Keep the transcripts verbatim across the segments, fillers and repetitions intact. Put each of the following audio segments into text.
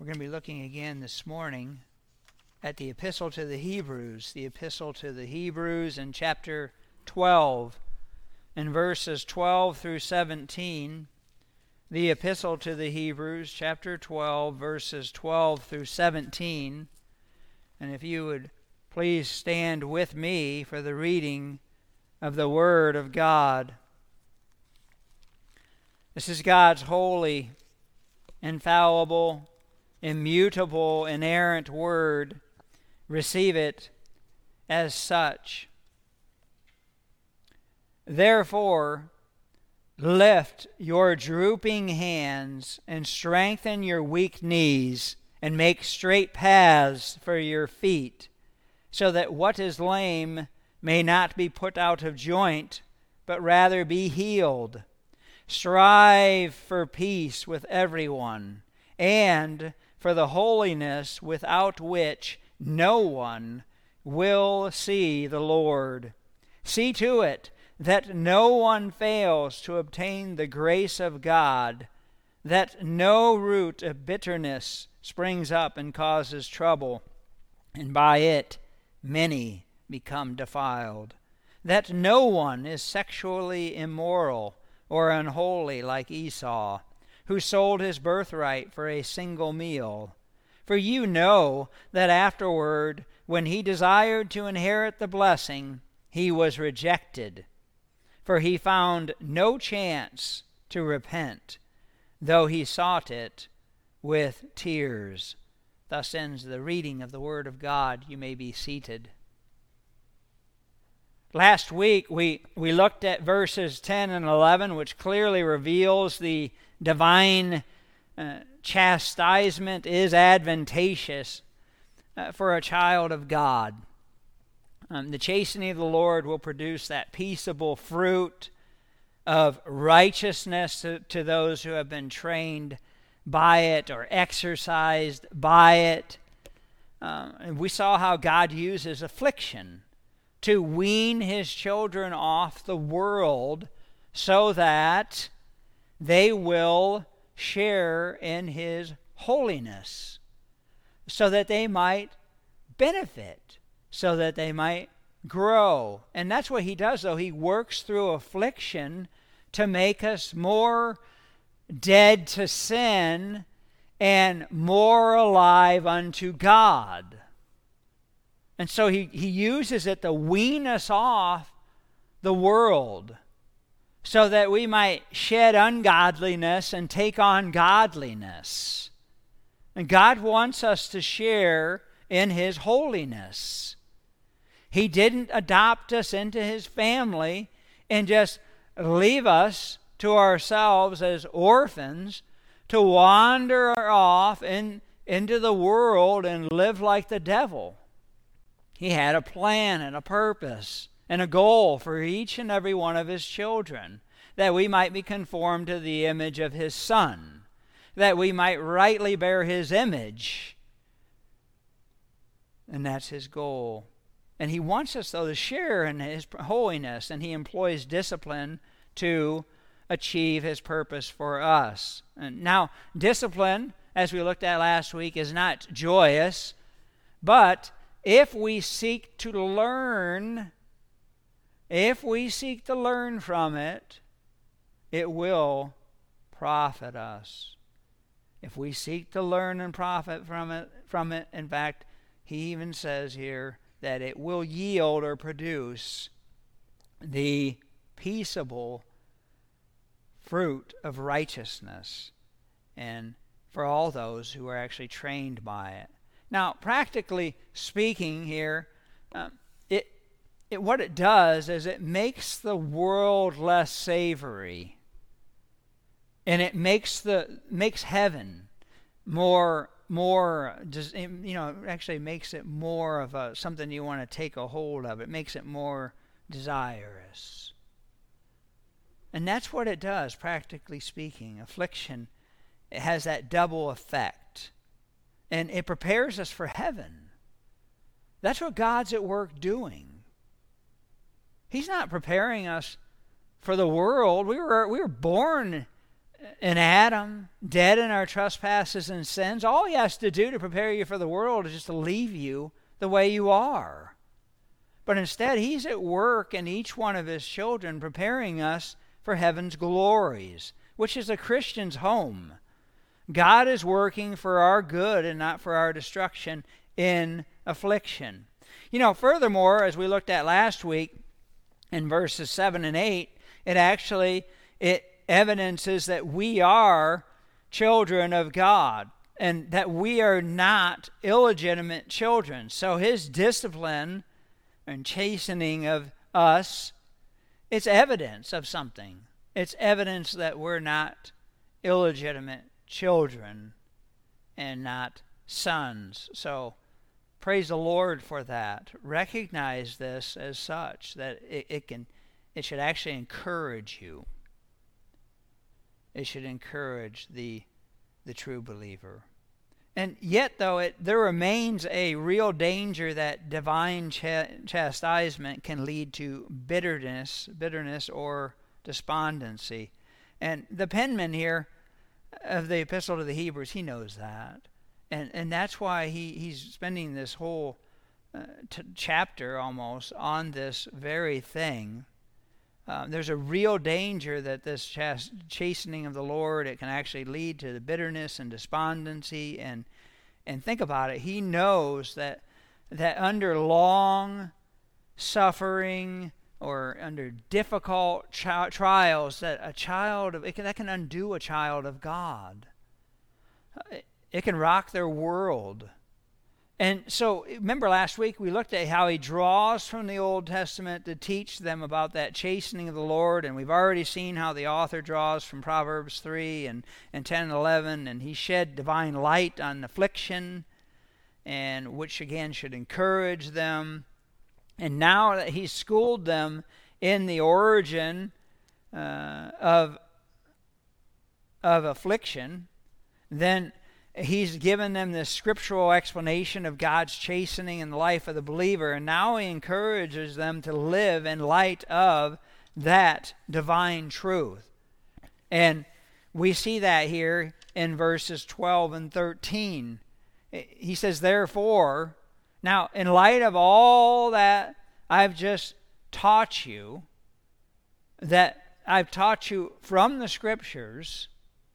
We're going to be looking again this morning at the Epistle to the Hebrews, the Epistle to the Hebrews in chapter twelve, in verses twelve through seventeen. The Epistle to the Hebrews, chapter twelve, verses twelve through seventeen. And if you would please stand with me for the reading of the Word of God. This is God's holy, infallible, immutable, inerrant Word. Receive it as such. Therefore, lift your drooping hands and strengthen your weak knees and make straight paths for your feet, so that what is lame may not be put out of joint, but rather be healed. Strive for peace with everyone, and for the holiness without which no one will see the Lord. See to it that no one fails to obtain the grace of God, that no root of bitterness springs up and causes trouble, and by it many become defiled, that no one is sexually immoral or unholy like Esau, who sold his birthright for a single meal. For you know that afterward, when he desired to inherit the blessing, he was rejected, for he found no chance to repent, though he sought it with tears. Thus ends the reading of the Word of God. You may be seated. Last week we, we looked at verses ten and eleven, which clearly reveals the divine uh, chastisement is advantageous uh, for a child of God. Um, the chastening of the Lord will produce that peaceable fruit of righteousness to, to those who have been trained by it or exercised by it. Uh, and we saw how God uses affliction to wean his children off the world so that they will share in his holiness, so that they might benefit, so that they might grow. And that's what he does, though. He works through affliction to make us more dead to sin and more alive unto God. And so he, he uses it to wean us off the world so that we might shed ungodliness and take on godliness. And God wants us to share in his holiness. He didn't adopt us into his family and just leave us to ourselves as orphans to wander off in, into the world and live like the devil. He had a plan and a purpose and a goal for each and every one of his children, that we might be conformed to the image of his Son, that we might rightly bear his image. And that's his goal. And he wants us, though, to share in his holiness, and he employs discipline to achieve his purpose for us. And now, discipline, as we looked at last week, is not joyous, but if we seek to learn, if we seek to learn from it, it will profit us. If we seek to learn and profit from it, from it, in fact, he even says here that it will yield or produce the peaceable fruit of righteousness, and for all those who are actually trained by it. Now, practically speaking here, um, it, it what it does is it makes the world less savory, and it makes the makes heaven more more you know actually makes it more of a something you want to take a hold of. It makes it more desirous, and that's what it does. Practically speaking, affliction, it has that double effect. And it prepares us for heaven. That's what God's at work doing. He's not preparing us for the world. We were we were born in Adam, dead in our trespasses and sins. All he has to do to prepare you for the world is just to leave you the way you are. But instead, he's at work in each one of his children, preparing us for heaven's glories, which is a Christian's home. God is working for our good and not for our destruction in affliction. You know, furthermore, as we looked at last week in verses seven and eight, it actually it evidences that we are children of God and that we are not illegitimate children. So his discipline and chastening of us, it's evidence of something. It's evidence that we're not illegitimate children and not sons. So praise the Lord for that. Recognize this as such, that it, it can it should actually encourage you. It should encourage the the true believer. And yet, though, it there remains a real danger that divine ch- chastisement can lead to bitterness, bitterness or despondency. And the penman here of the Epistle to the Hebrews, he knows that. And and that's why he, he's spending this whole uh, t- chapter almost on this very thing. Uh, there's a real danger that this chas- chastening of the Lord, it can actually lead to the bitterness and despondency. And and think about it. He knows that that under long suffering or under difficult chi- trials, that a child of it can, that can undo a child of God. It, it can rock their world. And so, remember last week we looked at how he draws from the Old Testament to teach them about that chastening of the Lord, and we've already seen how the author draws from Proverbs three and, and ten and eleven, and he shed divine light on affliction, and which again should encourage them. And now that he's schooled them in the origin uh, of, of affliction, then he's given them this scriptural explanation of God's chastening in the life of the believer, and now he encourages them to live in light of that divine truth. And we see that here in verses twelve and thirteen. He says, therefore, now in light of all that I've just taught you, that I've taught you from the scriptures,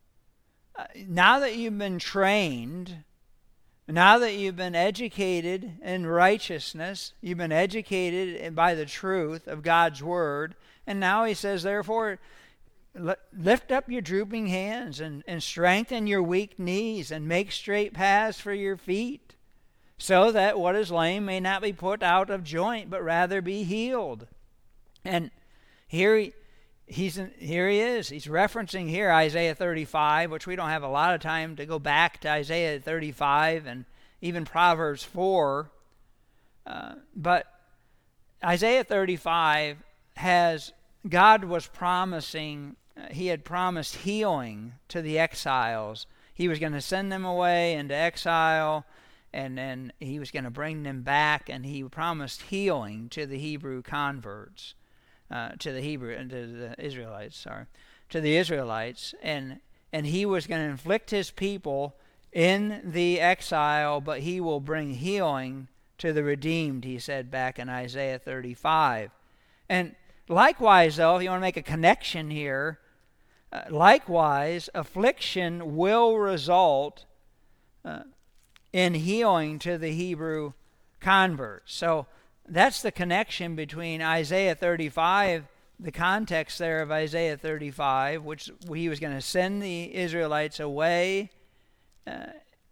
now that you've been trained, now that you've been educated in righteousness, you've been educated by the truth of God's word, and now he says, therefore, lift up your drooping hands and, and strengthen your weak knees and make straight paths for your feet, so that what is lame may not be put out of joint, but rather be healed. And here he He's in, here he is. He's referencing here Isaiah thirty-five, which we don't have a lot of time to go back to Isaiah thirty-five and even Proverbs four. Uh, but Isaiah thirty-five has, God was promising, uh, he had promised healing to the exiles. He was going to send them away into exile, and then he was going to bring them back, and he promised healing to the Hebrew converts. Uh, to the Hebrew and to the Israelites, sorry, to the Israelites, and and he was going to inflict his people in the exile, but he will bring healing to the redeemed, he said back in Isaiah thirty-five. And likewise, though, if you want to make a connection here, uh, likewise, affliction will result uh, in healing to the Hebrew converts. So that's the connection between Isaiah thirty-five, the context there of Isaiah thirty-five, which he was going to send the Israelites away uh,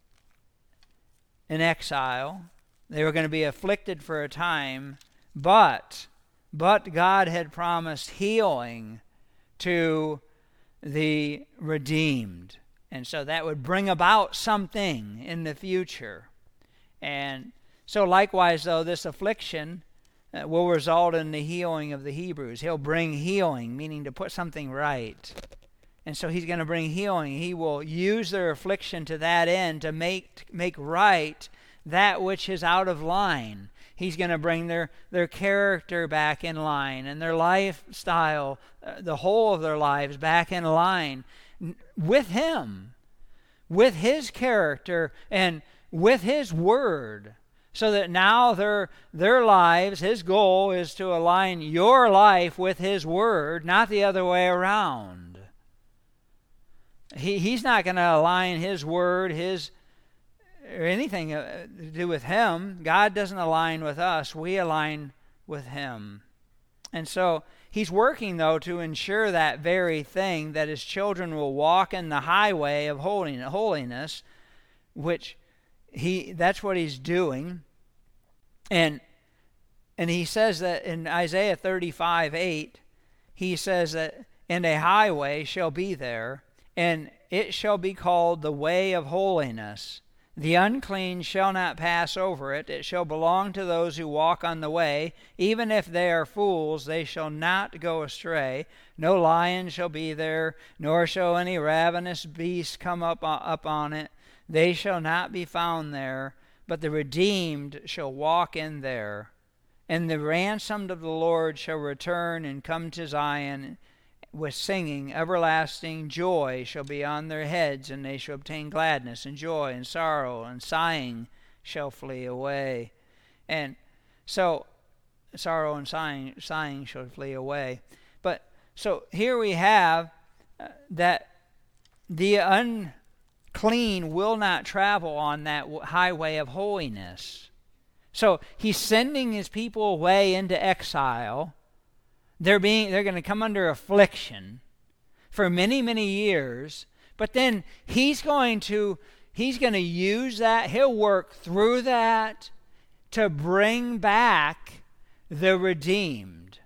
in exile. They were going to be afflicted for a time, but, but God had promised healing to the redeemed. And so that would bring about something in the future. And so likewise, though, this affliction uh, will result in the healing of the Hebrews. He'll bring healing, meaning to put something right. And so he's going to bring healing. He will use their affliction to that end to make make right that which is out of line. He's going to bring their, their character back in line and their lifestyle, uh, the whole of their lives back in line. with Him, with His character, and with His Word, so that now their, their lives, His goal is to align your life with His Word, not the other way around. He, he's not going to align His Word, His or anything to do with Him. God doesn't align with us. We align with Him. And so He's working, though, to ensure that very thing, that His children will walk in the highway of holiness, which he that's what He's doing. And and He says that in Isaiah thirty-five eight, He says that, and a highway shall be there, and it shall be called the way of holiness. The unclean shall not pass over it. It shall belong to those who walk on the way. Even if they are fools, they shall not go astray. No lion shall be there, nor shall any ravenous beast come up, up on it. They shall not be found there, but the redeemed shall walk in there. And the ransomed of the Lord shall return and come to Zion with singing. Everlasting joy shall be on their heads, and they shall obtain gladness and joy, and sorrow and sighing shall flee away. And so sorrow and sighing, sighing shall flee away. But so here we have uh, that the unclean will not travel on that highway of holiness. So He's sending His people away into exile. They're being they're going to come under affliction for many, many years, but then he's going to he's going to use that, He'll work through that to bring back the redeemed.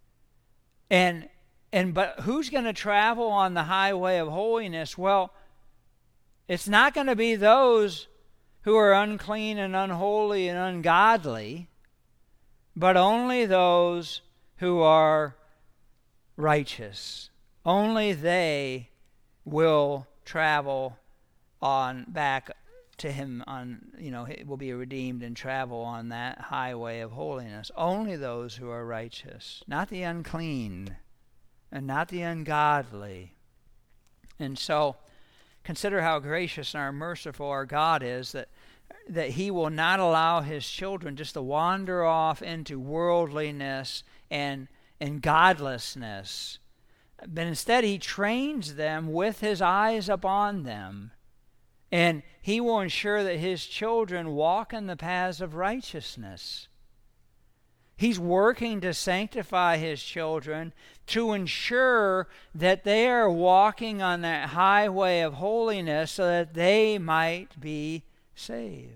And and but who's going to travel on the highway of holiness? Well, it's not going to be those who are unclean and unholy and ungodly, but only those who are righteous. Only they will travel on back to Him, on, you know, will be redeemed and travel on that highway of holiness. Only those who are righteous, not the unclean and not the ungodly. And so consider how gracious and how merciful our God is, that that He will not allow His children just to wander off into worldliness and, and godlessness. But instead He trains them with His eyes upon them. And He will ensure that His children walk in the paths of righteousness. He's working to sanctify His children to ensure that they are walking on that highway of holiness so that they might be saved.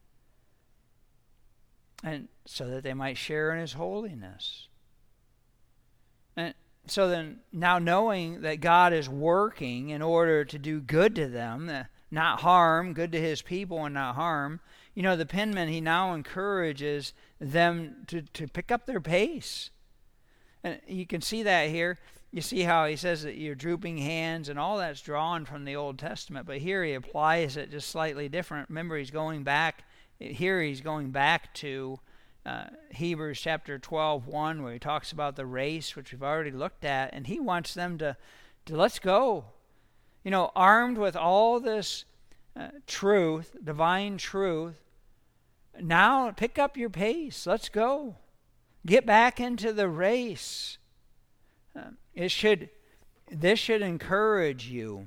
And so that they might share in His holiness. And so then, now knowing that God is working in order to do good to them, not harm, good to His people and not harm, you know, the penman, he now encourages them to, to pick up their pace. And you can see that here. You see how he says that your drooping hands and all that's drawn from the Old Testament, but here he applies it just slightly different. Remember, he's going back, here he's going back to uh, Hebrews chapter twelve, one, where he talks about the race, which we've already looked at, and he wants them to, to let's go. You know, armed with all this uh, truth, divine truth, now pick up your pace. Let's go. Get back into the race. Uh, it should, this should encourage you.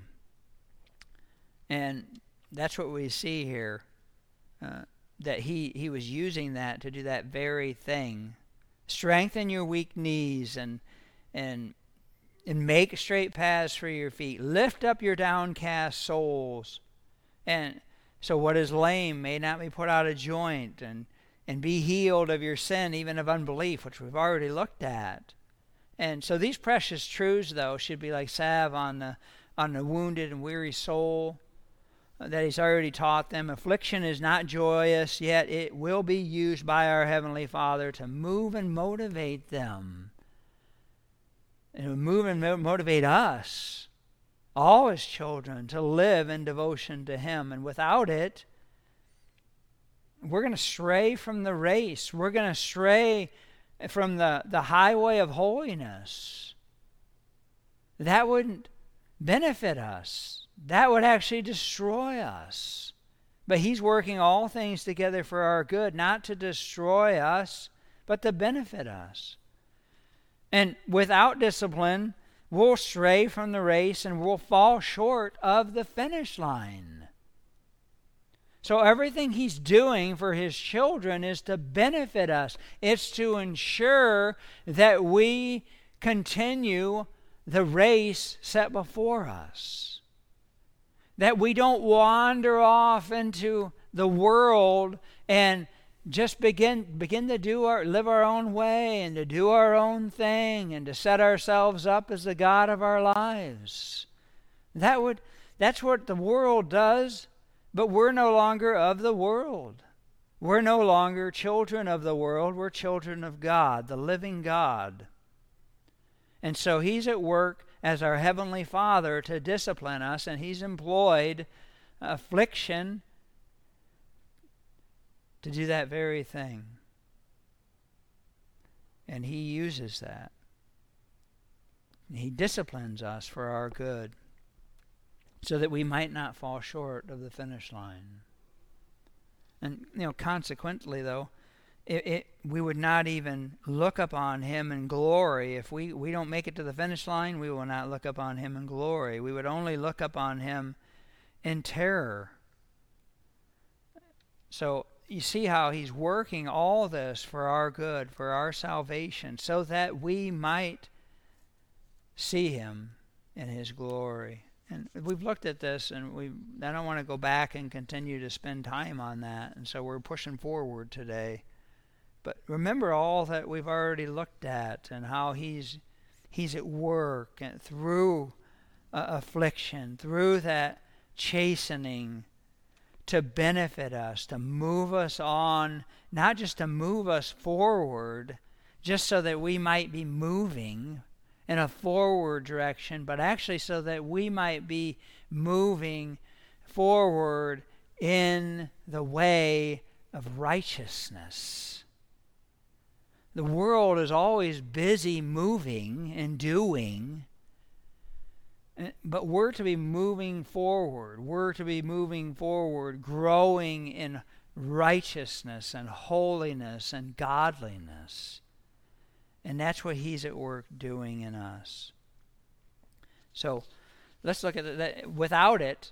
And that's what we see here. Uh, that he, he was using that to do that very thing. Strengthen your weak knees and and and make straight paths for your feet. Lift up your downcast souls. And so what is lame may not be put out of joint, and, and be healed of your sin, even of unbelief, which we've already looked at. And so these precious truths, though, should be like salve on the on the wounded and weary soul that He's already taught them. Affliction is not joyous, yet it will be used by our Heavenly Father to move and motivate them. And to move and motivate us, all His children, to live in devotion to Him. And without it, we're going to stray from the race. We're going to stray from the, the highway of holiness. That wouldn't benefit us. That would actually destroy us. But he's working all things together for our good, not to destroy us, but to benefit us. And without discipline, we'll stray from the race and we'll fall short of the finish line. So everything he's doing for his children is to benefit us. It's to ensure that we continue the race set before us. That we don't wander off into the world and just begin begin to do our live our own way and to do our own thing and to set ourselves up as the God of our lives. That would that's what the world does, but we're no longer of the world. We're no longer children of the world, we're children of God, the living God. And so he's at work as our Heavenly Father to discipline us, and he's employed affliction to do that very thing. And he uses that. He disciplines us for our good so that we might not fall short of the finish line. And, you know, consequently, though, it, it, we would not even look upon him in glory. If we, we don't make it to the finish line, we will not look upon him in glory. We would only look upon him in terror. So you see how he's working all this for our good, for our salvation, so that we might see him in his glory. And we've looked at this, and we I don't want to go back and continue to spend time on that, and so we're pushing forward today. But remember all that we've already looked at and how he's he's at work and through uh, affliction, through that chastening, to benefit us, to move us on, not just to move us forward, just so that we might be moving in a forward direction, but actually so that we might be moving forward in the way of righteousness. The world is always busy moving and doing, but we're to be moving forward. We're to be moving forward, growing in righteousness and holiness and godliness. And that's what he's at work doing in us. So let's look at that. Without it,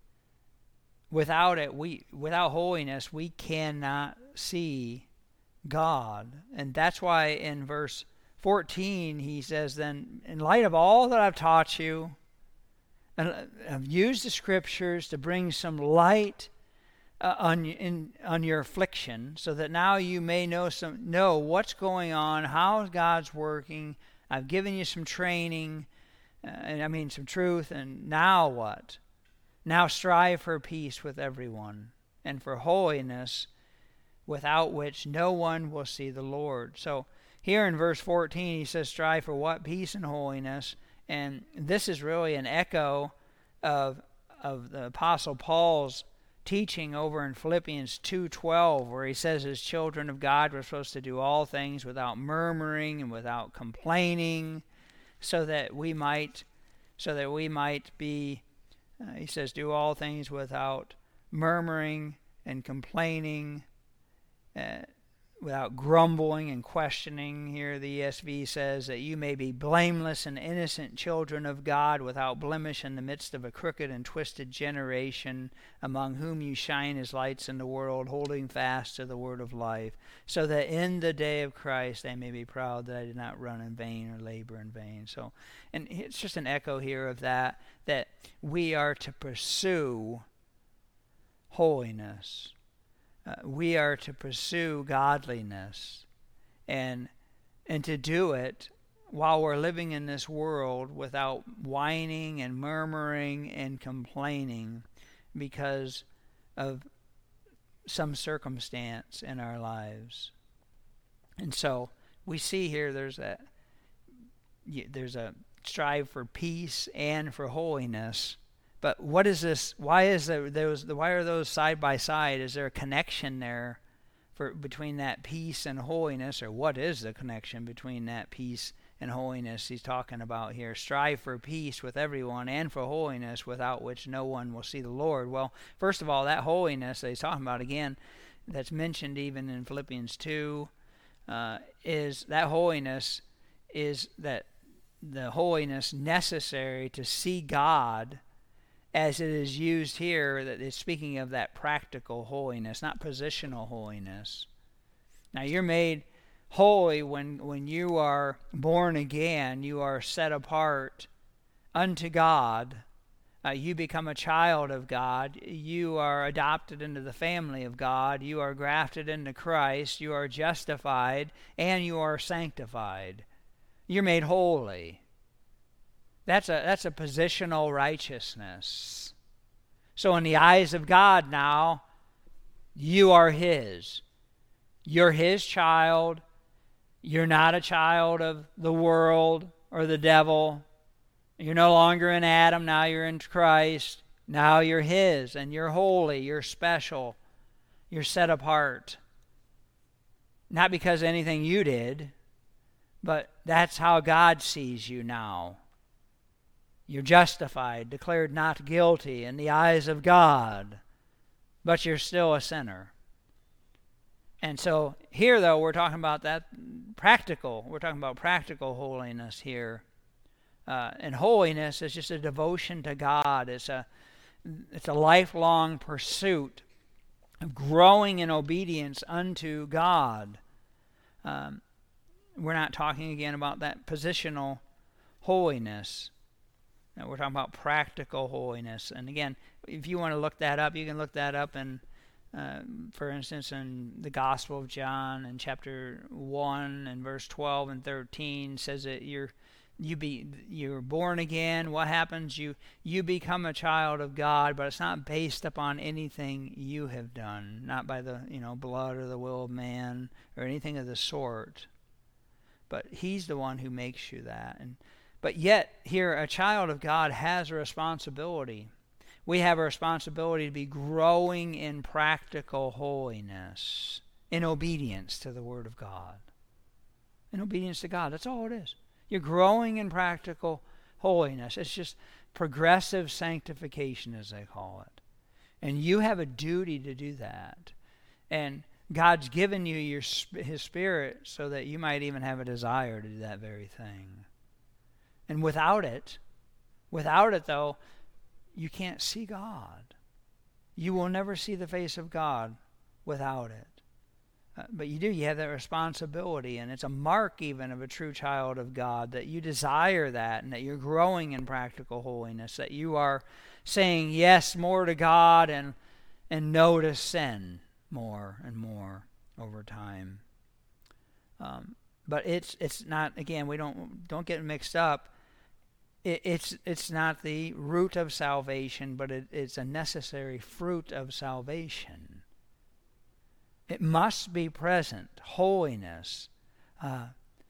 without it, we without holiness, we cannot see God. And that's why in verse fourteen he says, then, in light of all that I've taught you, and I've used the scriptures to bring some light uh, on in on your affliction, so that now you may know some know what's going on, how God's working. I've given you some training, uh, and I mean some truth. And now what? Now strive for peace with everyone, and for holiness, without which no one will see the Lord. So here in verse fourteen, he says, strive for what? Peace and holiness. And this is really an echo of of the Apostle Paul's teaching over in Philippians two twelve, where he says as children of God we're supposed to do all things without murmuring and without complaining, so that we might so that we might be uh, he says do all things without murmuring and complaining, uh, without grumbling and questioning. Here the E S V says that you may be blameless and innocent children of God, without blemish in the midst of a crooked and twisted generation, among whom you shine as lights in the world, holding fast to the word of life, so that in the day of Christ I may be proud that I did not run in vain or labor in vain. So, and it's just an echo here of that, that we are to pursue holiness. Uh, we are to pursue godliness, and and to do it while we're living in this world without whining and murmuring and complaining because of some circumstance in our lives. And so we see here there's a there's a strive for peace and for holiness. But what is this? Why is there those? Why are those side by side? Is there a connection there for between that peace and holiness, or what is the connection between that peace and holiness he's talking about here. Strive for peace with everyone and for holiness, without which no one will see the Lord. Well, first of all, that holiness that he's talking about, again, that's mentioned even in Philippians two, uh, is that holiness is that the holiness necessary to see God, as it is used here, that is speaking of that practical holiness, not positional holiness. Now, you're made holy when, when you are born again. You are set apart unto God. Uh, you become a child of God. You are adopted into the family of God. You are grafted into Christ. You are justified, and you are sanctified. You're made holy. That's a that's a positional righteousness. So in the eyes of God now, you are His. You're His child. You're not a child of the world or the devil. You're no longer in Adam. Now you're in Christ. Now you're His, and you're holy. You're special. You're set apart. Not because of anything you did, but that's how God sees you now. You're justified, declared not guilty in the eyes of God, but you're still a sinner. And so here, though, we're talking about that practical. We're talking about practical holiness here. Uh, and holiness is just a devotion to God. It's a, it's a lifelong pursuit of growing in obedience unto God. Um, we're not talking again about that positional holiness. Now, we're talking about practical holiness. And again, if you want to look that up, you can look that up in, uh, for instance, in the Gospel of John in chapter one and verse twelve and thirteen says that you're you be you're born again. What happens? You you become a child of God, but it's not based upon anything you have done, not by the you know blood or the will of man or anything of the sort. But He's the one who makes you that. And But yet, here, a child of God has a responsibility. We have a responsibility to be growing in practical holiness, in obedience to the Word of God. In obedience to God, that's all it is. You're growing in practical holiness. It's just progressive sanctification, as they call it. And you have a duty to do that. And God's given you your His Spirit so that you might even have a desire to do that very thing. And without it, without it though, you can't see God. You will never see the face of God without it. Uh, but you do, you have that responsibility, and it's a mark even of a true child of God that you desire that, and that you're growing in practical holiness, that you are saying yes more to God and and no to sin more and more over time. Um, but it's it's not, again, we don't don't get mixed up. It, it's it's not the root of salvation, but it, it's a necessary fruit of salvation. It must be present. Holiness, uh,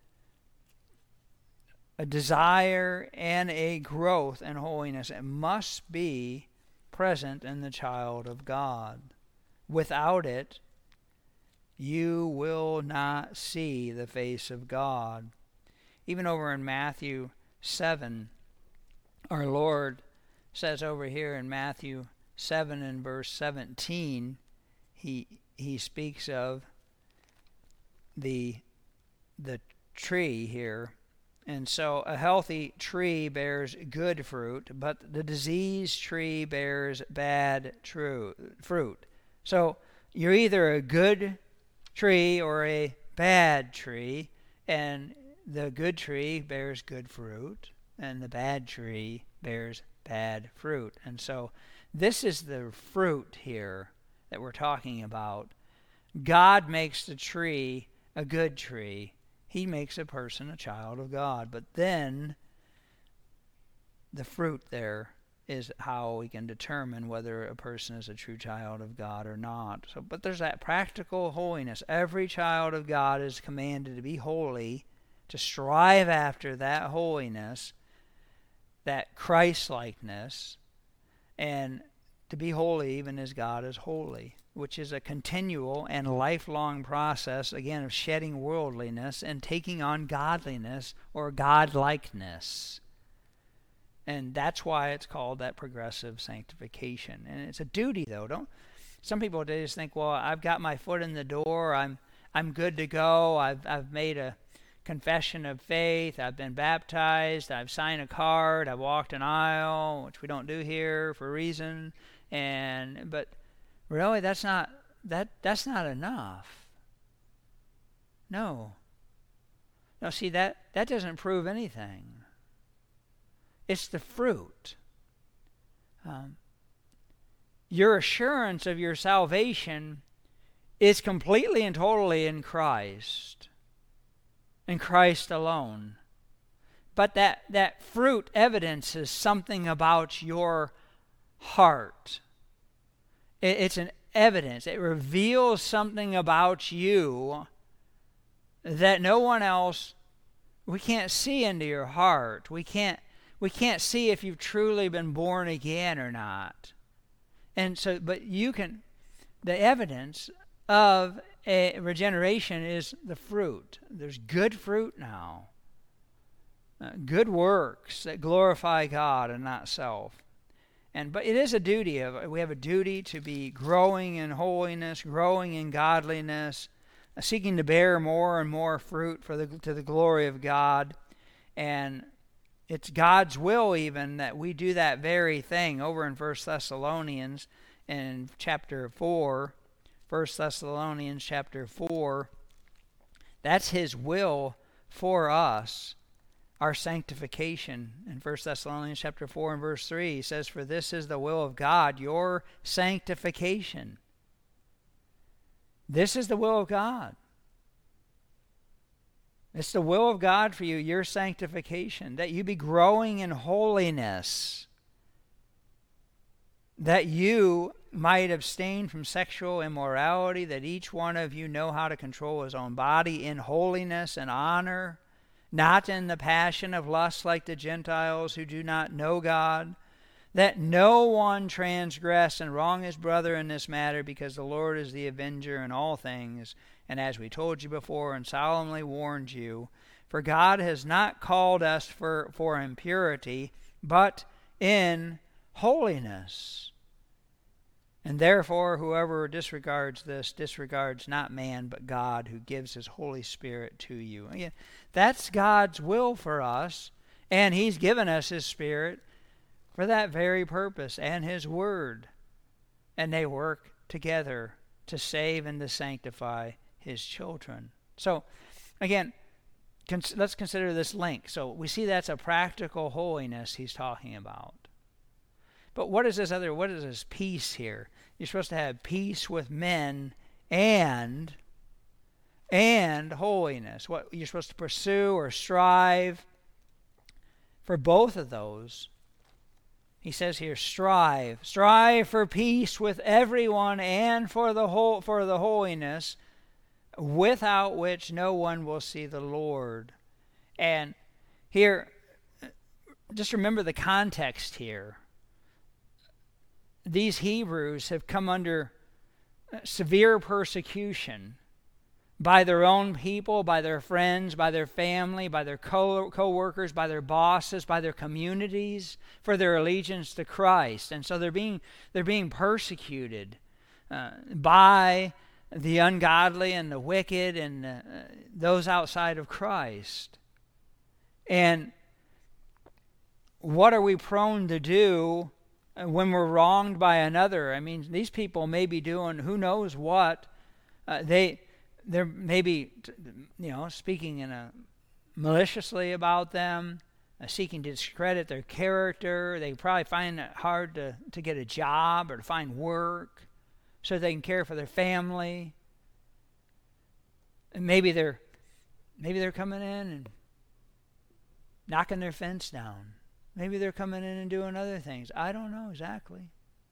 a desire and a growth in holiness. It must be present in the child of God. Without it, you will not see the face of God. Even over in Matthew seven, our Lord says over here in Matthew seven and verse seventeen, he he speaks of the the tree here. And so a healthy tree bears good fruit, but the diseased tree bears bad true, fruit. So you're either a good tree or a bad tree, and the good tree bears good fruit, and the bad tree bears bad fruit. And so this is the fruit here that we're talking about. God makes the tree a good tree. He makes a person a child of God. But then the fruit there is how we can determine whether a person is a true child of God or not. So, but there's that practical holiness. Every child of God is commanded to be holy, to strive after that holiness, that Christ-likeness, and to be holy even as God is holy, which is a continual and lifelong process, again, of shedding worldliness and taking on godliness or godlikeness. And that's why it's called that progressive sanctification. And it's a duty, though. Don't some people they just think, well, I've got my foot in the door, I'm I'm good to go, I've I've made a confession of faith, I've been baptized, I've signed a card, I've walked an aisle, which we don't do here for a reason, and but really that's not that that's not enough. No. No, see that that doesn't prove anything. It's the fruit. Um, your assurance of your salvation is completely and totally in Christ. In Christ alone. But that, that fruit evidences something about your heart. It, it's an evidence. It reveals something about you that no one else, we can't see into your heart. We can't We can't see if you've truly been born again or not. And so, but you can, the evidence of a regeneration is the fruit. There's good fruit now. Uh, good works that glorify God and not self. And but it is a duty of we have a duty to be growing in holiness, growing in godliness, uh, seeking to bear more and more fruit for the to the glory of God. And it's God's will even that we do that very thing over in First Thessalonians in chapter four. First Thessalonians chapter four. That's His will for us, our sanctification. In First Thessalonians chapter four and verse three, He says, "For this is the will of God, your sanctification." This is the will of God. It's the will of God for you, your sanctification, that you be growing in holiness, that you might abstain from sexual immorality, that each one of you know how to control his own body in holiness and honor, not in the passion of lust like the Gentiles who do not know God, that no one transgress and wrong his brother in this matter, because the Lord is the avenger in all things. And as we told you before and solemnly warned you, for God has not called us for, for impurity, but in holiness. And therefore, whoever disregards this disregards not man, but God, who gives His Holy Spirit to you. Again, that's God's will for us, and He's given us His Spirit for that very purpose, and His Word. And they work together to save and to sanctify His children. So, again, cons- let's consider this link. So we see that's a practical holiness He's talking about. But what is this other, what is this peace here? You're supposed to have peace with men and, and holiness. What you're supposed to pursue or strive for both of those. He says here, strive. Strive for peace with everyone and for the whole, for the holiness, without which no one will see the Lord. And here, just remember the context here. These Hebrews have come under severe persecution by their own people, by their friends, by their family, by their co- co-workers, by their bosses, by their communities for their allegiance to Christ. And so they're being, they're being persecuted uh, by the ungodly and the wicked and uh, those outside of Christ. And what are we prone to do when we're wronged by another? I mean, these people may be doing who knows what. Uh, they, they're maybe, you know, speaking in a maliciously about them, uh, seeking to discredit their character. They probably find it hard to, to get a job or to find work so they can care for their family. And maybe they're, maybe they're coming in and knocking their fence down. Maybe they're coming in and doing other things. I don't know exactly.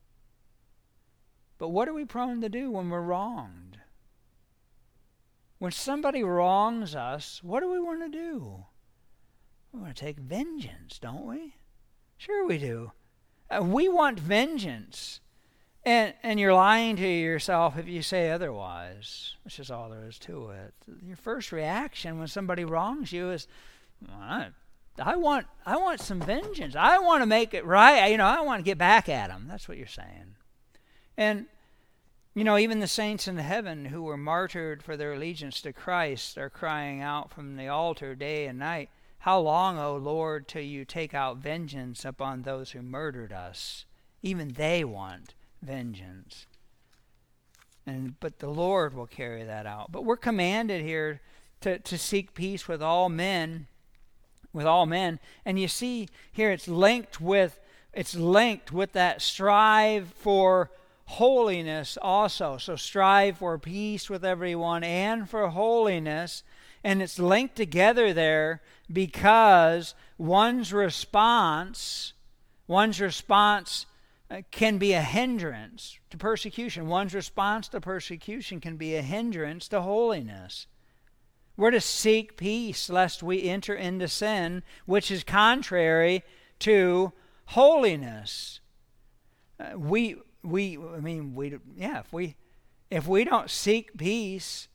But what are we prone to do when we're wronged? When somebody wrongs us, what do we want to do? We want to take vengeance, don't we? Sure we do. Uh, we want vengeance. And, and you're lying to yourself if you say otherwise, which is all there is to it. Your first reaction when somebody wrongs you is, well, I, I want I want some vengeance. I want to make it right. You know, I want to get back at them. That's what you're saying. And, you know, even the saints in heaven who were martyred for their allegiance to Christ are crying out from the altar day and night, how long, O Lord, till you take out vengeance upon those who murdered us? Even they want vengeance. And but the Lord will carry that out. But we're commanded here to, to seek peace with all men, with all men. And you see here it's linked with it's linked with that strive for holiness also. So strive for peace with everyone and for holiness. And it's linked together there because one's response, one's response can be a hindrance to persecution. One's response to persecution can be a hindrance to holiness. We're to seek peace lest we enter into sin, which is contrary to holiness. Uh, we we I mean we yeah if we if we don't seek peace,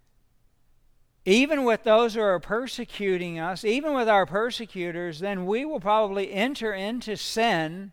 even with those who are persecuting us, even with our persecutors, then we will probably enter into sin.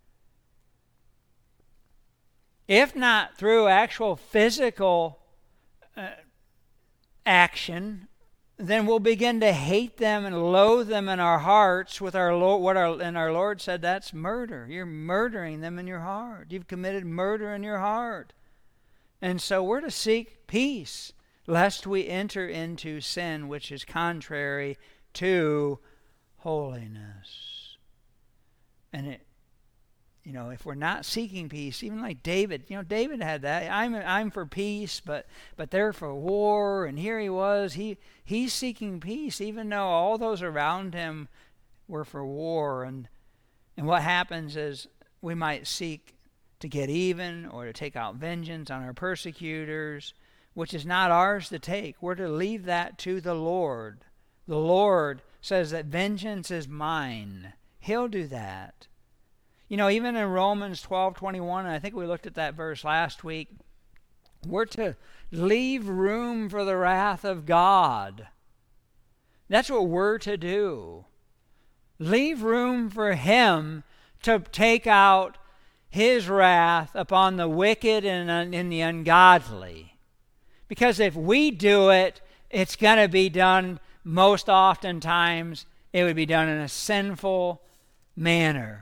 If not through actual physical uh, action, then we'll begin to hate them and loathe them in our hearts with our Lord. What our and our Lord said, that's murder. You're murdering them in your heart. You've committed murder in your heart. And so we're to seek peace, lest we enter into sin, which is contrary to holiness. And it You know, if we're not seeking peace, even like David, you know, David had that. I'm I'm for peace, but but they're for war. And here he was, he he's seeking peace, even though all those around him were for war. And and what happens is we might seek to get even or to take out vengeance on our persecutors, which is not ours to take. We're to leave that to the Lord. The Lord says that vengeance is mine. He'll do that. You know, even in Romans twelve twenty-one, and I think we looked at that verse last week, we're to leave room for the wrath of God. That's what we're to do. Leave room for Him to take out His wrath upon the wicked and in the ungodly. Because if we do it, it's going to be done most oftentimes, it would be done in a sinful manner.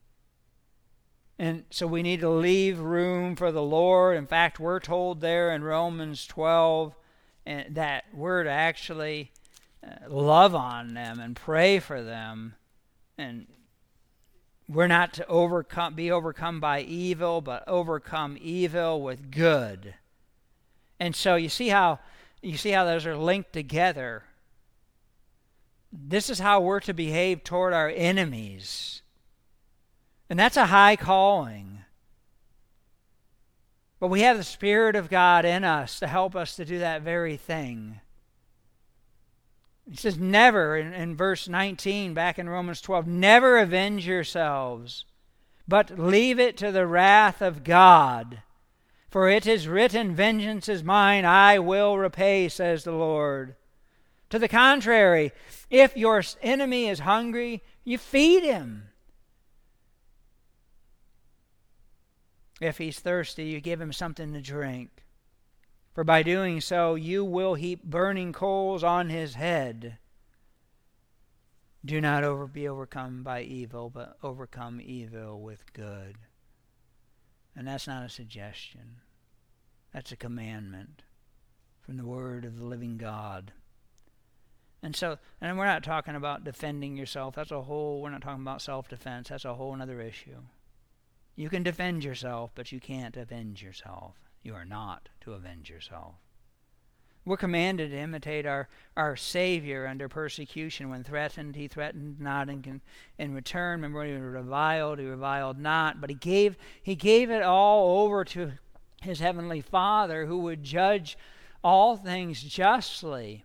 And so we need to leave room for the Lord. In fact, we're told there in Romans twelve that we're to actually love on them and pray for them. And we're not to overcome, be overcome by evil, but overcome evil with good. And so you see how you see how those are linked together. This is how we're to behave toward our enemies. And that's a high calling. But we have the Spirit of God in us to help us to do that very thing. He says, never, in, in verse nineteen, back in Romans twelve, never avenge yourselves, but leave it to the wrath of God. For it is written, vengeance is mine, I will repay, says the Lord. To the contrary, if your enemy is hungry, you feed him. If he's thirsty, you give him something to drink. For by doing so, you will heap burning coals on his head. Do not over, be overcome by evil, but overcome evil with good. And that's not a suggestion. That's a commandment from the Word of the living God. And so, and we're not talking about defending yourself. That's a whole, we're not talking about self-defense. That's a whole other issue. You can defend yourself, but you can't avenge yourself. You are not to avenge yourself. We're commanded to imitate our, our Savior under persecution. When threatened, he threatened not in, in return. Remember, when he reviled, he reviled not. But he gave, he gave it all over to his heavenly Father, who would judge all things justly.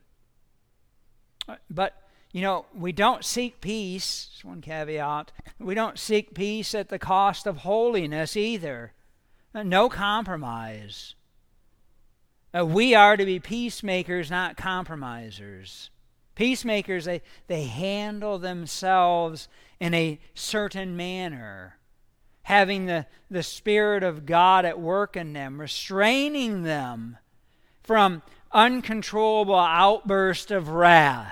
But you know, we don't seek peace, that's one caveat, we don't seek peace at the cost of holiness either. Uh, no compromise. Uh, we are to be peacemakers, not compromisers. Peacemakers, they, they handle themselves in a certain manner, having the, the Spirit of God at work in them, restraining them from uncontrollable outbursts of wrath.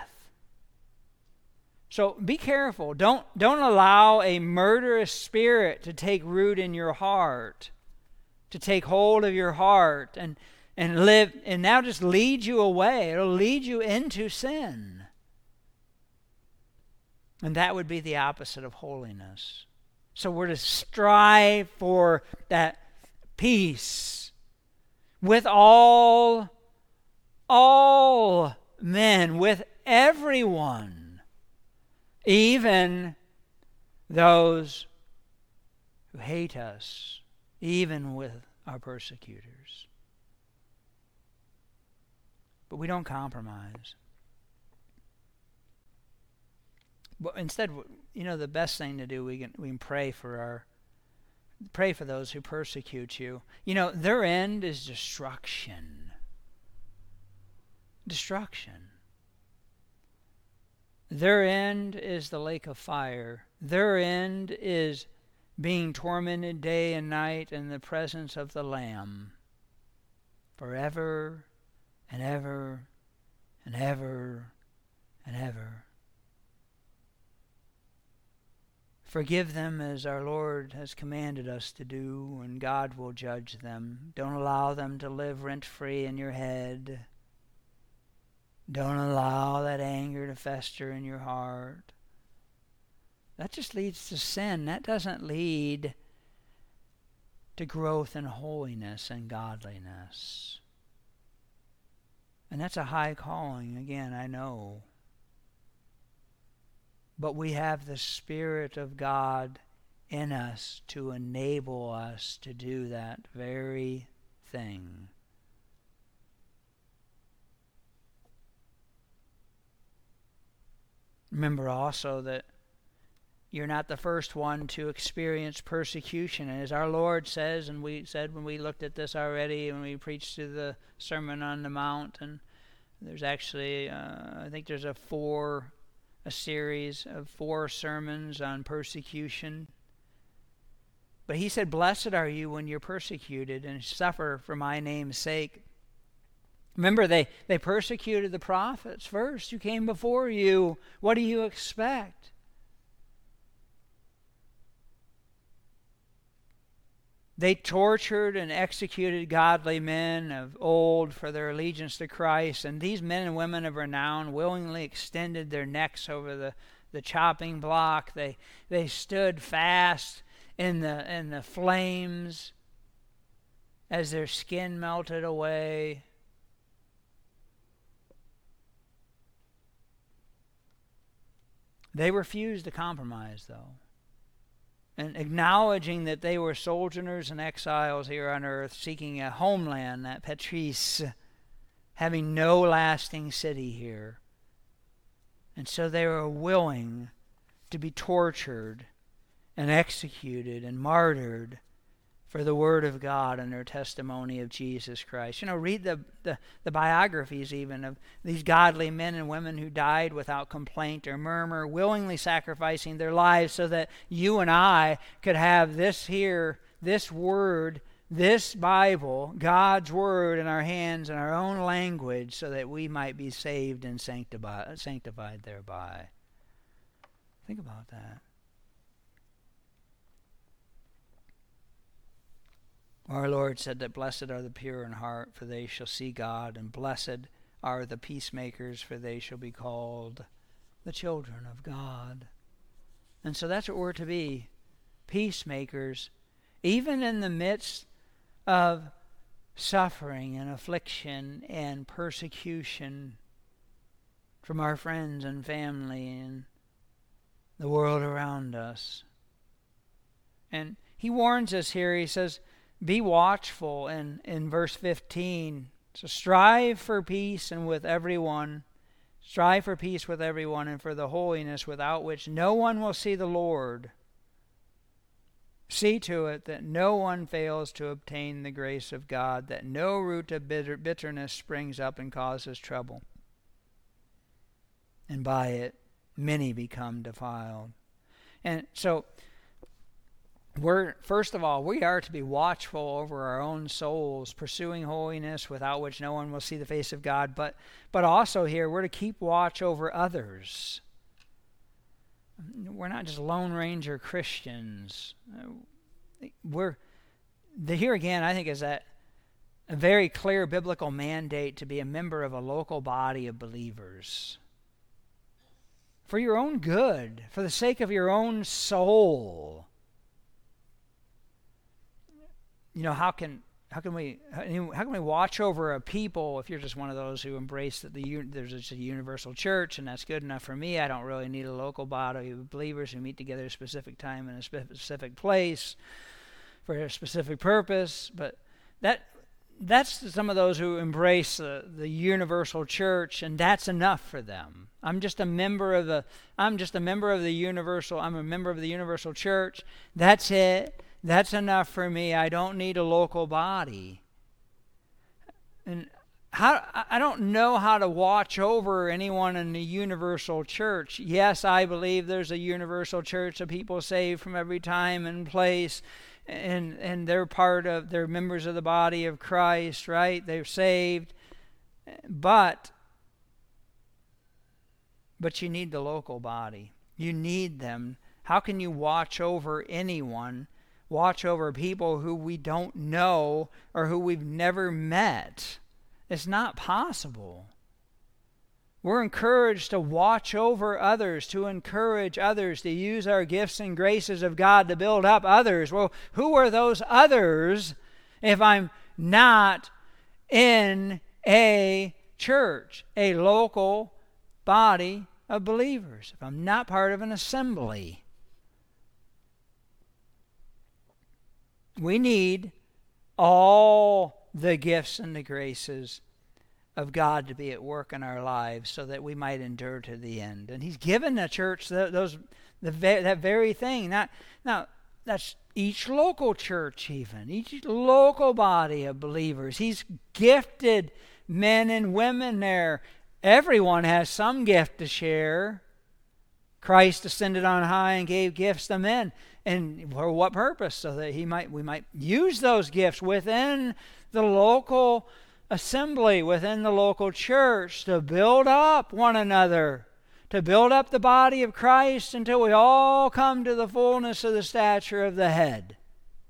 So be careful. Don't, don't allow a murderous spirit to take root in your heart, to take hold of your heart and, and live, and now just lead you away. It'll lead you into sin. And that would be the opposite of holiness. So we're to strive for that peace with all, all men, with everyone, even those who hate us, even with our persecutors. But we don't compromise. But instead, you know, the best thing to do, we can we can pray for our pray for those who persecute you. You know, their end is destruction. Destruction. Their end is the lake of fire. Their end is being tormented day and night in the presence of the Lamb forever and ever and ever and ever. Forgive them as our Lord has commanded us to do, and God will judge them. Don't allow them to live rent-free in your head. Don't allow that anger to fester in your heart. That just leads to sin. That doesn't lead to growth in holiness and godliness. And that's a high calling, again, I know. But we have the Spirit of God in us to enable us to do that very thing. Remember also that you're not the first one to experience persecution. And as our Lord says, and we said when we looked at this already, when we preached through the Sermon on the Mount, and there's actually, uh, I think there's a four... a series of four sermons on persecution. But he said, blessed are you when you're persecuted and suffer for my name's sake. Remember, they, they persecuted the prophets first who came before you. What do you expect? They tortured and executed godly men of old for their allegiance to Christ, and these men and women of renown willingly extended their necks over the, the chopping block. They they stood fast in the in the flames as their skin melted away. They refused to compromise, though. And acknowledging that they were sojourners and exiles here on earth, seeking a homeland, that Patrice, having no lasting city here. And so they were willing to be tortured and executed and martyred for the Word of God and their testimony of Jesus Christ. You know, read the, the, the biographies even of these godly men and women who died without complaint or murmur, willingly sacrificing their lives so that you and I could have this here, this Word, this Bible, God's Word in our hands in our own language so that we might be saved and sanctified, sanctified thereby. Think about that. Our Lord said that blessed are the pure in heart, for they shall see God, and blessed are the peacemakers, for they shall be called the children of God. And so that's what we're to be, peacemakers, even in the midst of suffering and affliction and persecution from our friends and family and the world around us. And he warns us here, he says, be watchful in, in verse fifteen. So strive for peace and with everyone. Strive for peace with everyone and for the holiness without which no one will see the Lord. See to it that no one fails to obtain the grace of God, that no root of bitter, bitterness springs up and causes trouble, and by it many become defiled. And so, we're first of all, we are to be watchful over our own souls, pursuing holiness, without which no one will see the face of God. But, but also here, we're to keep watch over others. We're not just Lone Ranger Christians. We're the, here again, I think, is that a very clear biblical mandate to be a member of a local body of believers. For your own good, for the sake of your own soul. You know, how can how can we how can we watch over a people if you're just one of those who embrace that the there's just a universal church and that's good enough for me? I don't really need a local body of believers who meet together at a specific time in a specific place for a specific purpose. But that that's some of those who embrace the, the universal church, and that's enough for them. I'm just a member of the I'm just a member of the universal I'm a member of the universal church. That's it. That's enough for me. I don't need a local body. And how I don't know how to watch over anyone in the universal church. Yes, I believe there's a universal church of people saved from every time and place, and and they're part of they're members of the body of Christ, right? They're saved. But but you need the local body. You need them. How can you watch over anyone? Watch over people who we don't know or who we've never met. It's not possible. We're encouraged to watch over others, to encourage others, to use our gifts and graces of God to build up others. Well, who are those others if I'm not in a church, a local body of believers, if I'm not part of an assembly? We need all the gifts and the graces of God to be at work in our lives so that we might endure to the end. And He's given the church the, those the that very thing. Not, now, that's each local church even, each local body of believers. He's gifted men and women there. Everyone has some gift to share. Christ ascended on high and gave gifts to men. And for what purpose? So that he might we might use those gifts within the local assembly, within the local church, to build up one another, to build up the body of Christ until we all come to the fullness of the stature of the head.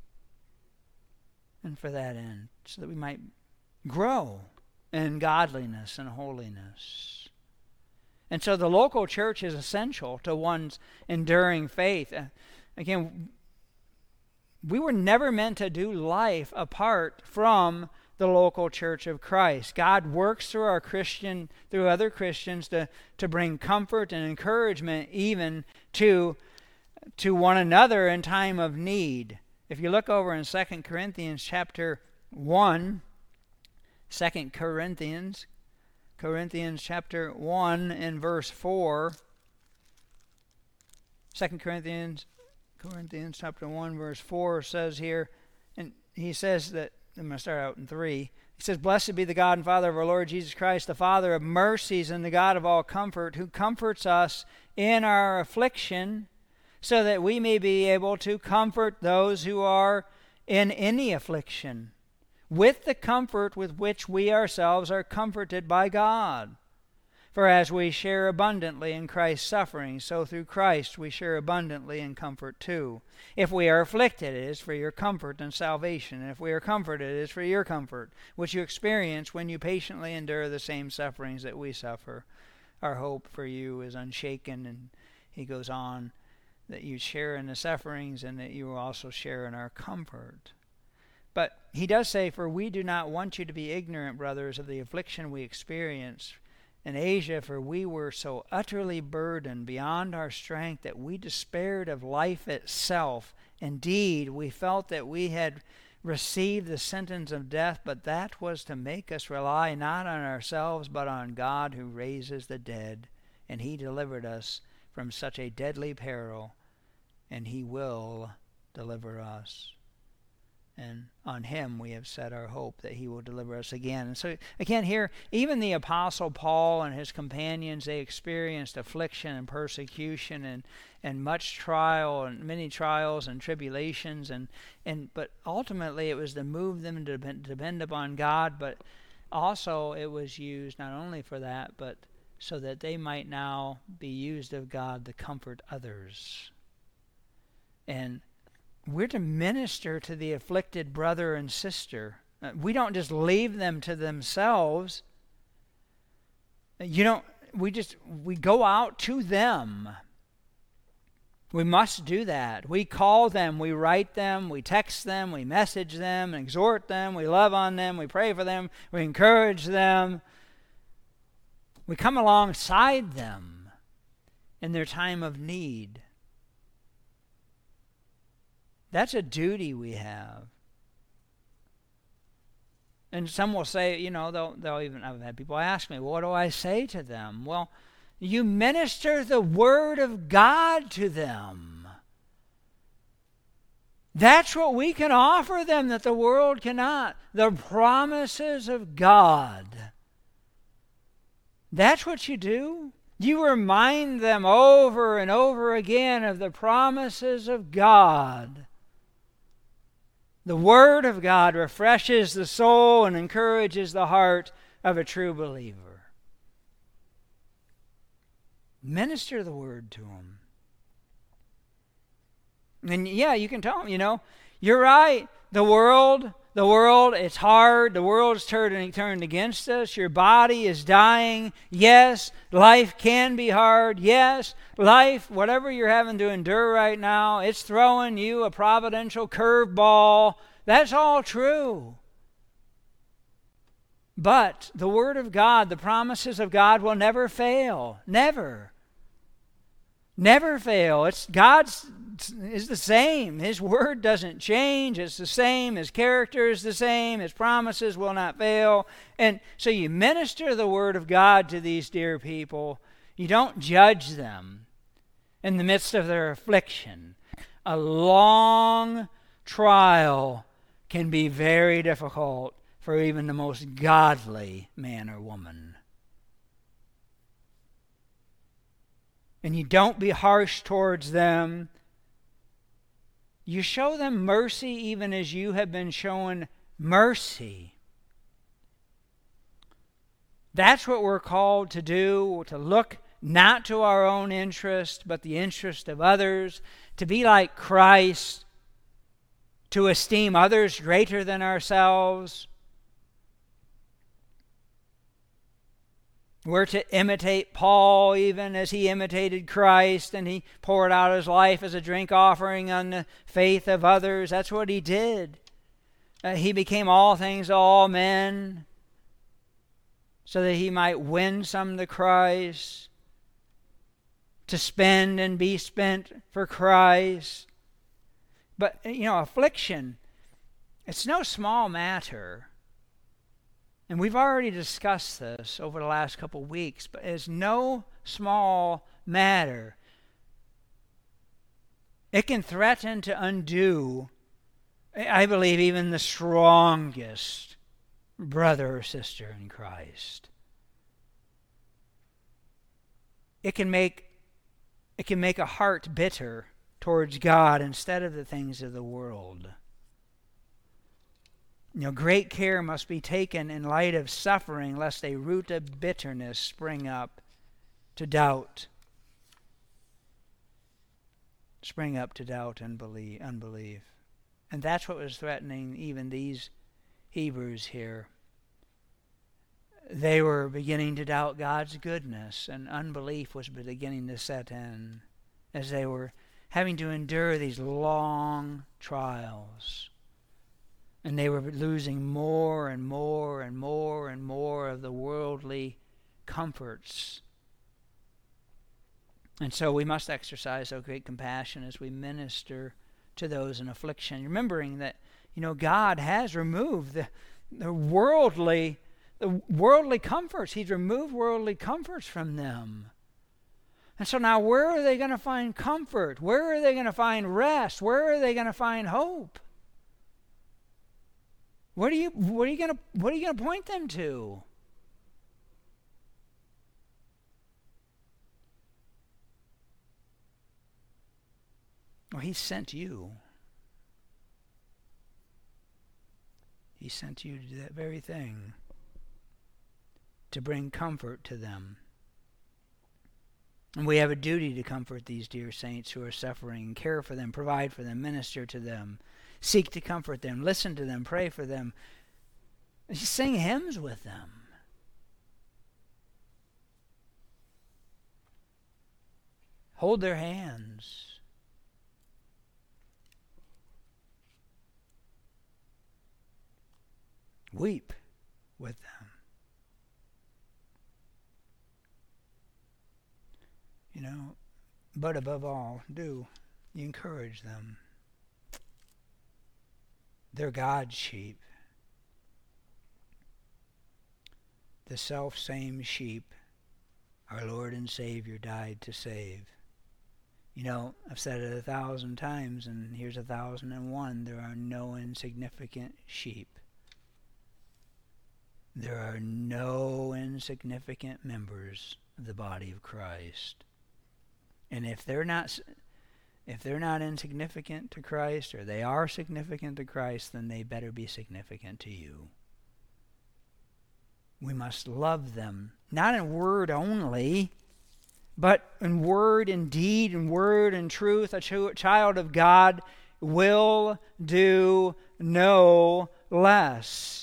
And for that end, so that we might grow in godliness and holiness. And so the local church is essential to one's enduring faith. Again, we were never meant to do life apart from the local church of Christ. God works through our Christian, through other Christians to, to bring comfort and encouragement even to, to one another in time of need. If you look over in Second Corinthians chapter one, Second Corinthians, Corinthians chapter one and verse four, Second Corinthians Corinthians chapter one verse four says here, and he says that, I'm going to start out in three. He says, "Blessed be the God and Father of our Lord Jesus Christ, the Father of mercies and the God of all comfort, who comforts us in our affliction, so that we may be able to comfort those who are in any affliction, with the comfort with which we ourselves are comforted by God. For as we share abundantly in Christ's suffering, so through Christ we share abundantly in comfort too. If we are afflicted, it is for your comfort and salvation. And if we are comforted, it is for your comfort, which you experience when you patiently endure the same sufferings that we suffer. Our hope for you is unshaken." And he goes on, that you share in the sufferings and that you will also share in our comfort. But he does say, "For we do not want you to be ignorant, brothers, of the affliction we experienced in Asia, for we were so utterly burdened beyond our strength that we despaired of life itself. Indeed, we felt that we had received the sentence of death, but that was to make us rely not on ourselves, but on God who raises the dead. And he delivered us from such a deadly peril, and he will deliver us. And on him we have set our hope that he will deliver us again. And so, again, here, even the Apostle Paul and his companions, they experienced affliction and persecution and, and much trial and many trials and tribulations. And, and but ultimately it was to move them to depend, depend upon God, but also it was used not only for that, but so that they might now be used of God to comfort others. And we're to minister to the afflicted brother and sister. We don't just leave them to themselves. You don't, we just, we go out to them. We must do that. We call them, we write them, we text them, we message them, exhort them, we love on them, we pray for them, we encourage them. We come alongside them in their time of need. That's a duty we have. And some will say, you know, they'll, they'll even, I've had people ask me, well, what do I say to them? Well, you minister the Word of God to them. That's what we can offer them that the world cannot. The promises of God. That's what you do. You remind them over and over again of the promises of God. The Word of God refreshes the soul and encourages the heart of a true believer. Minister the Word to them. And yeah, you can tell them, you know, you're right. The world, the world, it's hard. The world's turned, turned against us. Your body is dying. Yes, life can be hard. Yes, life, whatever you're having to endure right now, it's throwing you a providential curveball. That's all true. But the Word of God, the promises of God will never fail. Never. Never fail. It's God's is the same. His Word doesn't change. It's the same. His character is the same. His promises will not fail. And so you minister the Word of God to these dear people. You don't judge them in the midst of their affliction. A long trial can be very difficult for even the most godly man or woman. And you don't be harsh towards them. You show them mercy even as you have been shown mercy. That's what we're called to do, to look not to our own interest, but the interest of others, to be like Christ, to esteem others greater than ourselves. We're to imitate Paul even as he imitated Christ and he poured out his life as a drink offering on the faith of others. That's what he did. Uh, he became all things to all men so that he might win some to Christ, to spend and be spent for Christ. But, you know, affliction, it's no small matter. And we've already discussed this over the last couple of weeks, but it's no small matter. It can threaten to undo, I believe, even the strongest brother or sister in Christ. It can make, it can make a heart bitter towards God instead of the things of the world. You know, great care must be taken in light of suffering, lest a root of bitterness spring up to doubt. Spring up to doubt and believe, unbelief. And that's what was threatening even these Hebrews here. They were beginning to doubt God's goodness, and unbelief was beginning to set in as they were having to endure these long trials. And they were losing more and more and more and more of the worldly comforts. And so we must exercise our great compassion as we minister to those in affliction, remembering that, you know, God has removed the, the worldly the worldly comforts. He's removed worldly comforts from them. And so now where are they going to find comfort? Where are they going to find rest? Where are they going to find hope? What are you what are you going to what are you going to point them to? Well, he sent you. He sent you to do that very thing, to bring comfort to them. And we have a duty to comfort these dear saints who are suffering, care for them, provide for them, minister to them, seek to comfort them, listen to them, pray for them, sing hymns with them. Hold their hands. Weep with them. You know, but above all, do you encourage them. They're God's sheep. The self-same sheep our Lord and Savior died to save. You know, I've said it a thousand times, and here's a thousand and one. There are no insignificant sheep. There are no insignificant members of the body of Christ. And if they're not if they're not insignificant to Christ, or they are significant to Christ, then they better be significant to you. We must love them, not in word only, but in word and deed, in word and truth. A ch- child of God will do no less.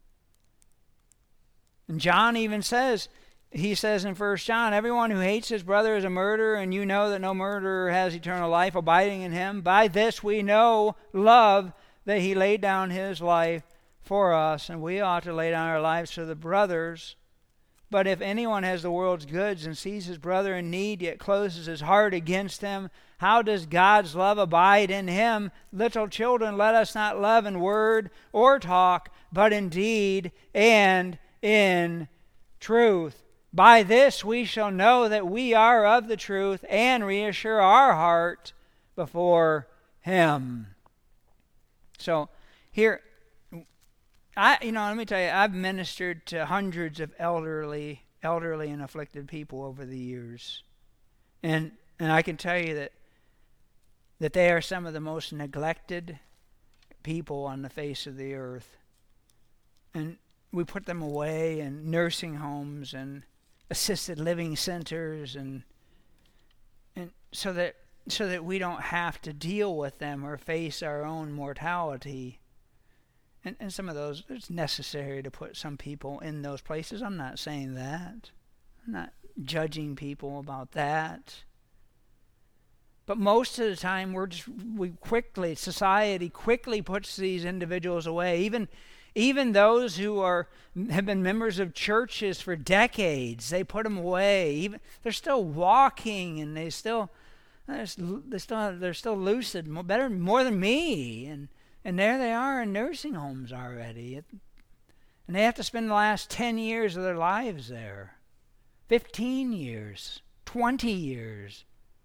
And John even says, he says in First John, everyone who hates his brother is a murderer, and you know that no murderer has eternal life abiding in him. By this we know love, that he laid down his life for us, and we ought to lay down our lives for the brothers. But if anyone has the world's goods and sees his brother in need, yet closes his heart against him, how does God's love abide in him? Little children, let us not love in word or talk, but in deed and in truth. By this we shall know that we are of the truth, and reassure our heart before him. So here, I you know, let me tell you, I've ministered to hundreds of elderly, elderly and afflicted people over the years, and and I can tell you that that they are some of the most neglected people on the face of the earth. And we put them away in nursing homes and assisted living centers, and and so that so that we don't have to deal with them or face our own mortality. And and some of those, it's necessary to put some people in those places. I'm not saying that. I'm not judging people about that. But most of the time, we're just we quickly society quickly puts these individuals away. Even Even those who are have been members of churches for decades, they put them away. Even they're still walking, and they still they're still they still they're still lucid, more, better more than me. And and there they are in nursing homes already, it, and they have to spend the last ten years of their lives there, fifteen years, twenty years.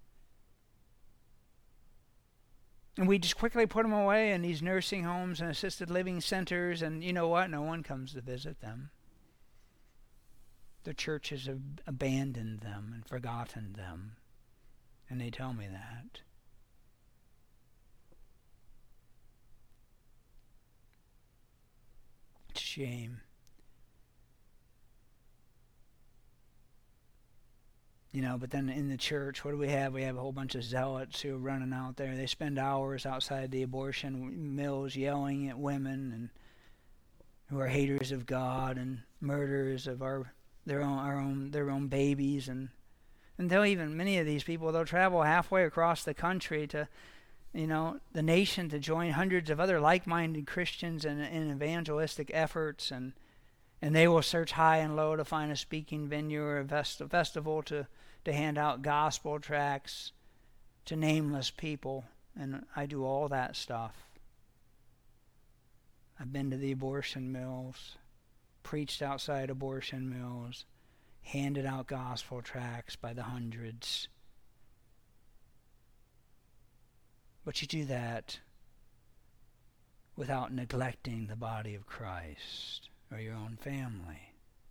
And we just quickly put them away in these nursing homes and assisted living centers, and you know what? No one comes to visit them. The churches have abandoned them and forgotten them, and they tell me that. It's a shame. You know, but then in the church, what do we have? We have a whole bunch of zealots who are running out there. They spend hours outside the abortion mills yelling at women, and who are haters of God and murderers of our their own our own their own babies, and and they'll even many of these people they'll travel halfway across the country to, you know, the nation to join hundreds of other like-minded Christians in, in evangelistic efforts, and and they will search high and low to find a speaking venue or a fest- festival to. to hand out gospel tracts to nameless people, and I do all that stuff. I've been to the abortion mills, preached outside abortion mills, handed out gospel tracts by the hundreds, But you do that without neglecting the body of Christ or your own family.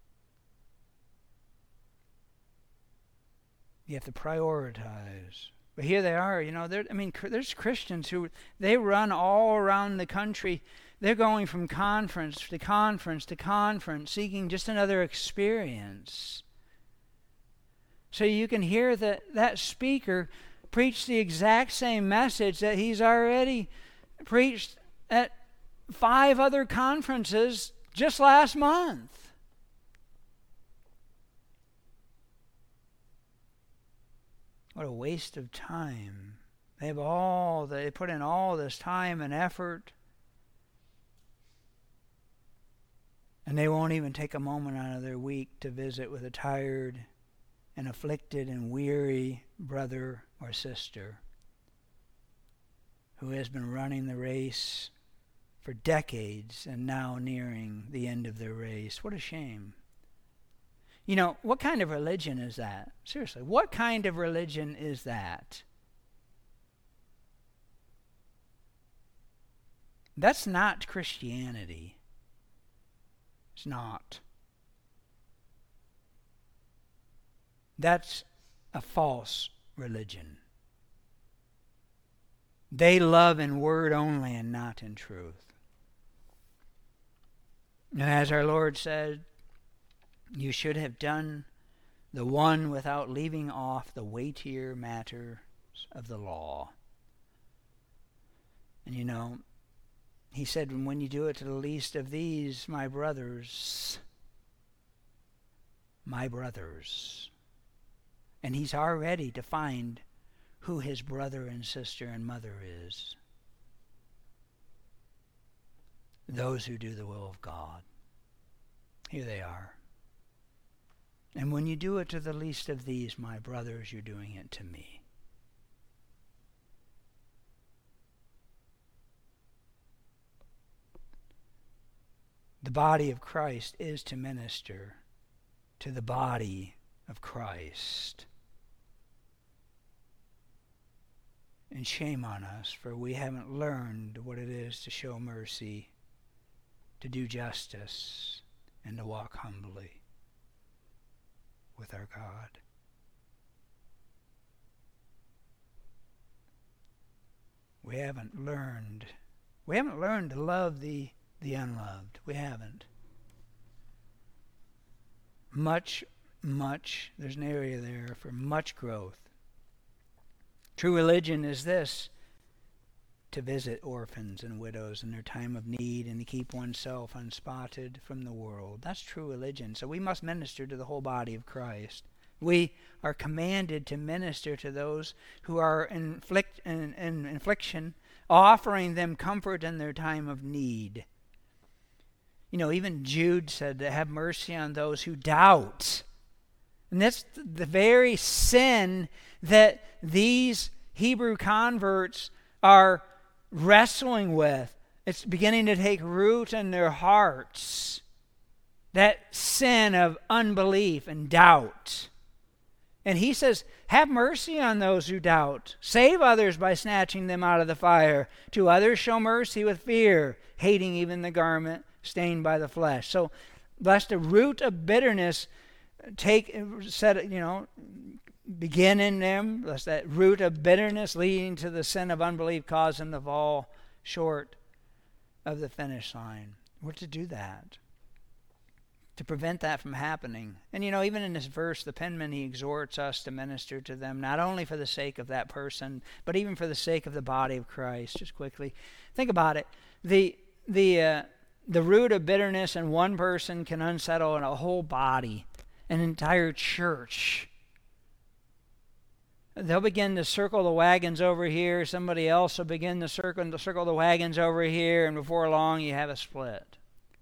You have to prioritize. But here they are, you know, I mean, there's Christians who, they run all around the country. They're going from conference to conference to conference, seeking just another experience. So you can hear that that speaker preach the exact same message that he's already preached at five other conferences just last month. What a waste of time. They have all, they put in all this time and effort, and they won't even take a moment out of their week to visit with a tired and afflicted and weary brother or sister who has been running the race for decades and now nearing the end of their race. What a shame. You know, what kind of religion is that? Seriously, what kind of religion is that? That's not Christianity. It's not. That's a false religion. They love in word only and not in truth. And as our Lord said, you should have done the one without leaving off the weightier matters of the law. And you know, he said, when you do it to the least of these, my brothers, my brothers. And he's already defined who his brother and sister and mother is. Those who do the will of God. Here they are. And when you do it to the least of these, my brothers, you're doing it to me. The body of Christ is to minister to the body of Christ. And shame on us, for we haven't learned what it is to show mercy, to do justice, and to walk humbly with our God. We haven't learned. We haven't learned to love the, the unloved. We haven't. Much, much, there's an area there for much growth. True religion is this: to visit orphans and widows in their time of need and to keep oneself unspotted from the world. That's true religion. So we must minister to the whole body of Christ. We are commanded to minister to those who are inflict, in, in infliction, offering them comfort in their time of need. You know, even Jude said to have mercy on those who doubt. And that's the very sin that these Hebrew converts are wrestling with. It's beginning to take root in their hearts. That sin of unbelief and doubt. And he says, have mercy on those who doubt. Save others by snatching them out of the fire. To others show mercy with fear, hating even the garment stained by the flesh. So, lest the root of bitterness take, set, you know, begin in them, lest that root of bitterness leading to the sin of unbelief cause them to fall short of the finish line. We're to do that, to prevent that from happening. And you know, even in this verse, the penman, he exhorts us to minister to them, not only for the sake of that person, but even for the sake of the body of Christ. Just quickly, think about it. The the uh, the root of bitterness in one person can unsettle in a whole body, an entire church. They'll begin to circle the wagons over here. Somebody else will begin to circle, to circle the wagons over here, and before long you have a split.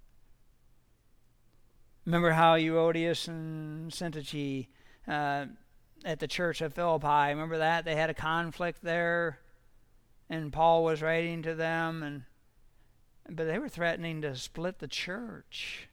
Remember how Euodias and Syntyche uh, at the church of Philippi, remember that? They had a conflict there, and Paul was writing to them, and but they were threatening to split the church.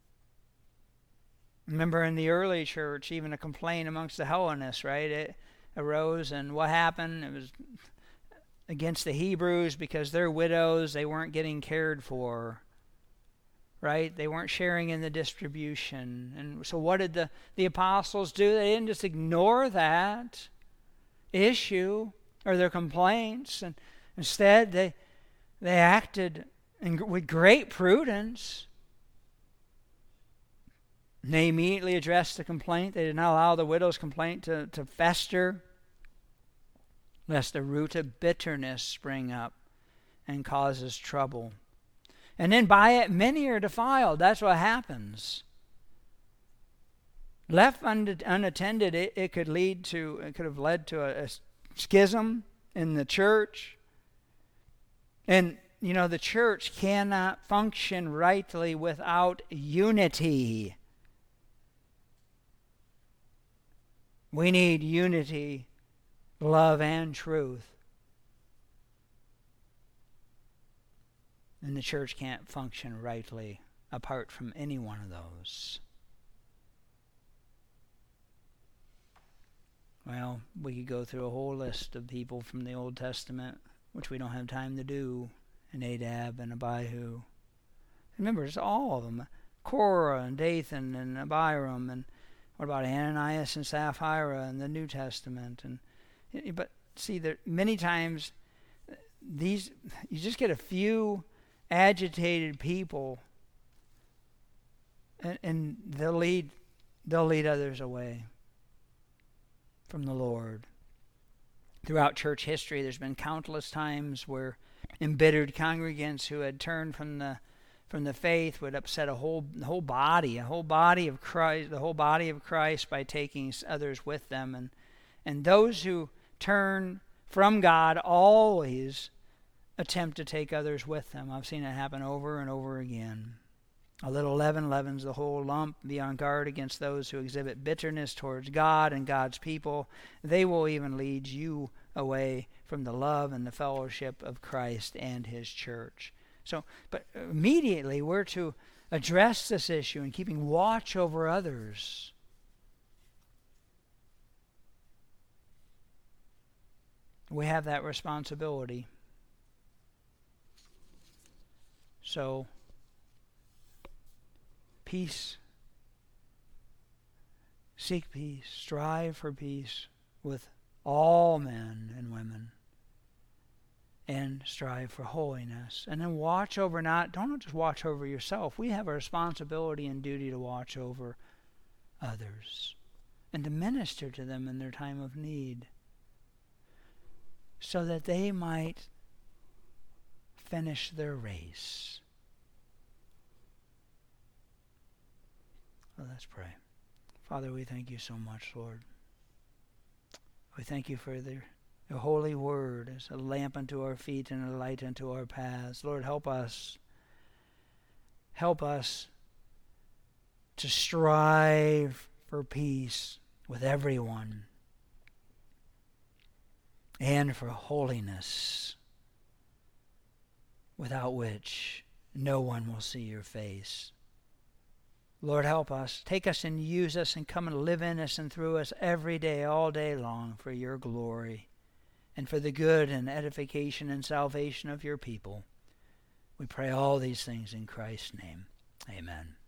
Remember in the early church, even a complaint amongst the Hellenists, right? It, arose, and what happened? It was against the Hebrews because they're widows. They weren't getting cared for, right? They weren't sharing in the distribution. And so what did the, the apostles do? They didn't just ignore that issue or their complaints. And instead, they, they acted in, with great prudence. And they immediately addressed the complaint. They did not allow the widow's complaint to, to fester, lest the root of bitterness spring up and causes trouble. And then by it many are defiled. That's what happens. Left unattended, it, it could lead to, it could have led to a, a schism in the church. And, you know, the church cannot function rightly without unity. We need unity, love, and truth. And the church can't function rightly apart from any one of those. Well, we could go through a whole list of people from the Old Testament, which we don't have time to do, Nadab and Abihu. Remember, it's all of them. Korah and Dathan and Abiram, and what about Ananias and Sapphira in the New Testament? And but see, there many times these you just get a few agitated people, and, and they'll lead they'll lead others away from the Lord. Throughout church history, there's been countless times where embittered congregants who had turned from the from the faith would upset a whole whole body, a whole body of Christ, the whole body of Christ by taking others with them. And and those who turn from God always attempt to take others with them. I've seen it happen over and over again. A little leaven leavens the whole lump. Be on guard against those who exhibit bitterness towards God and God's people. They will even lead you away from the love and the fellowship of Christ and His church. So, but immediately we're to address this issue and keeping watch over others. We have that responsibility. So, peace. Seek peace. Strive for peace with all men and women. And strive for holiness. And then watch over not, don't just watch over yourself. We have a responsibility and duty to watch over others and to minister to them in their time of need so that they might finish their race. Well, let's pray. Father, we thank you so much, Lord. We thank you for the Your holy word is a lamp unto our feet and a light unto our paths. Lord, help us. Help us to strive for peace with everyone and for holiness, without which no one will see your face. Lord, help us. Take us and use us and come and live in us and through us every day, all day long for your glory and for the good and edification and salvation of your people. We pray all these things in Christ's name. Amen.